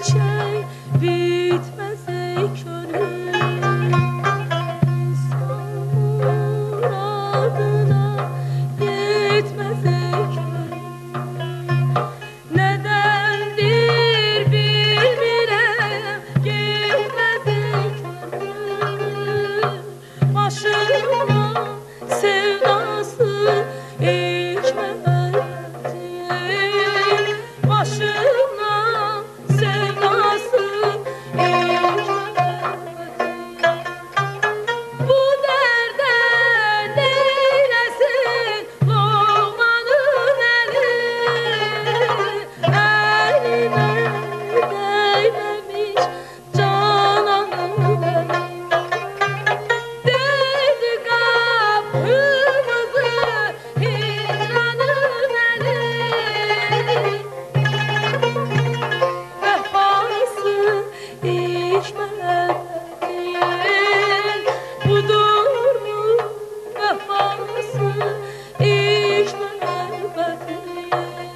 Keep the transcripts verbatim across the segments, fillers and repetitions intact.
şey bitmez ey könül. İnsan muradına yetmez ey könül. Nedendir bilmirem gitmez ey könül. Başıma sevdası içmez değil. Başıma sevdası içmez değil. Bu derde neylesin Loğmanın eli. Eline değmemiş cananım benim. Değdi kapımızı hicranın eli. Vefası içmez değil. Budur mu vefası içmez değil.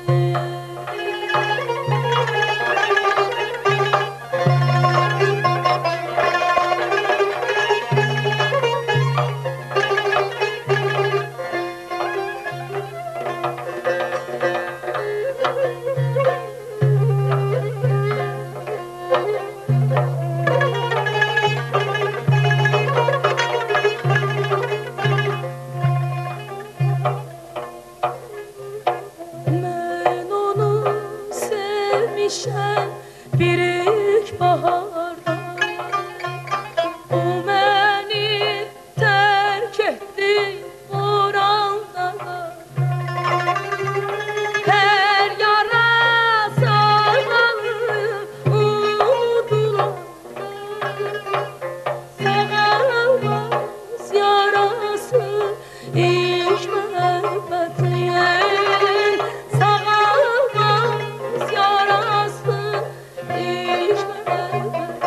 Ben onu sevmişem bir ilk baharda. O beni terk etti oranda. Her yara sarmalı umudula. Sağalmaz yarası hiç müebbet değil. Sağalmaz yarası hiç müebbet.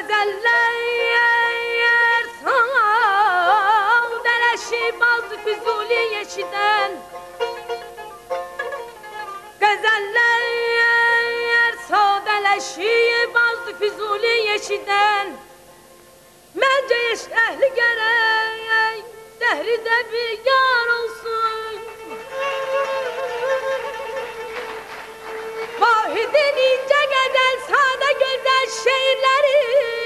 Gazeller sadeleşip azdı Füzuli yeşiden. Gazeller sadeleşip azdı Füzuli yeşiden. Bence eş ehli gerek dehride bir yar olsun. Vahidin ince gazel sade güzel şiirleri,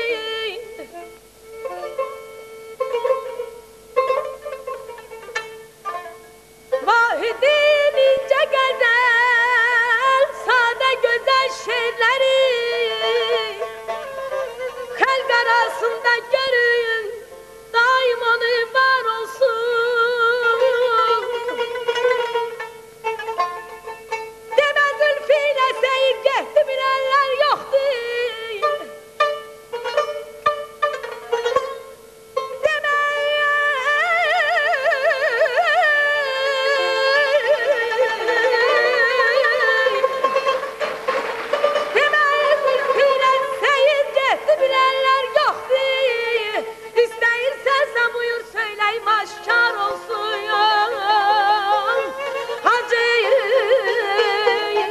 Vahidin ince gazel sade güzel şiirleri halk arasında görün daim onu var olsun. Deme zülfüyle seyir geçti bilenler yoktu. Deme Deme zülfüyle seyir geçti bilenler yoktu. İsteyirsen sen buyur söyleyim aşkar olsun. Hacı ey,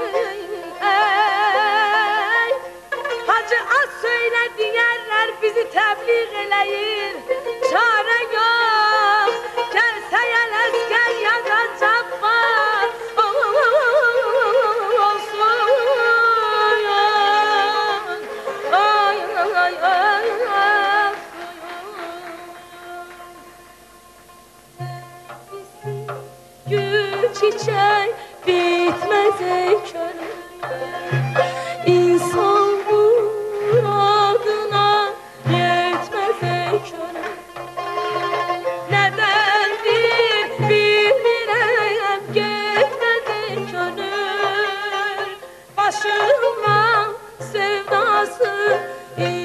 Hacı az söyle diyenler bizi tebliğ eleyir. Çare yok gelse yel esker ya da cabbar olsun. Ay ay ay ay gül çiçek bitmez ey körüm. İnsan muradına yetmez ey körüm. Nedendir bilmirem gitmez ey körüm. Başıma sevdası